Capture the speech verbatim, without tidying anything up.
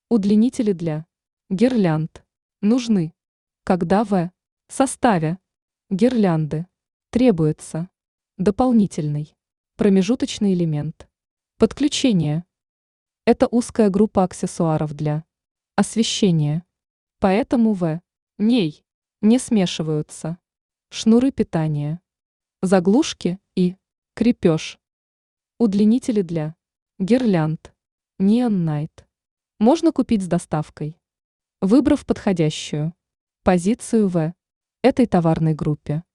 Удлинители для гирлянд нужны, когда в составе гирлянды требуется дополнительный промежуточный элемент подключения. Это узкая группа аксессуаров для освещения, поэтому в ней не смешиваются шнуры питания, заглушки и крепеж. Удлинители для гирлянд Neon Night можно купить с доставкой, выбрав подходящую позицию в этой товарной группе.